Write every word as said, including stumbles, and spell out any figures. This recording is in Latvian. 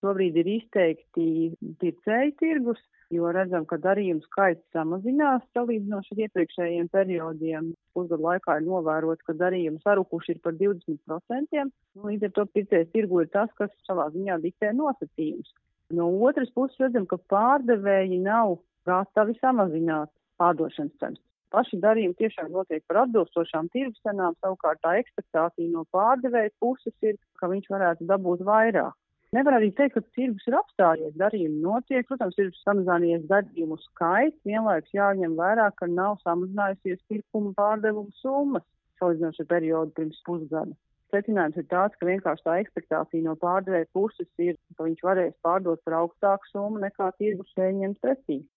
Šobrīd ir izteikti pircēju tirgus, jo redzam, ka darījumu skaits samazinās salīdzinoši ar iepriekšējiem periodiem. Pusgadu laikā ir novērots, ka darījumi sarukuši ir par divdesmit procentiem. Līdz ar to pircēju tirgu ir tas, kas savā ziņā diktē nosacījumus. No otras puses redzam, ka pārdevēji nav gatavi samazināt pārdošanas cenas. Paši darījumi tiešām notiek par atbilstošām tirgus cenām, savukārt tā ekspektācija no pārdevēja puses ir, ka viņš varētu dabūt vairāk. Nevar arī teikt, ka tirgus ir apstājies, darījumi notiek, protams, ir samazinājies darījumu skaits, vienlaikus jāņem vērā, ka nav samazinājusies pirkuma pārdevumu summas, salīdzinoši ar periodu pirms pusgada. Secinājums ir tāds, ka vienkārši tā ekspektācija no pārdevēja puses ir, ka viņš varēs pārdot par augstāku summu nekā tirgus ņemt pretī.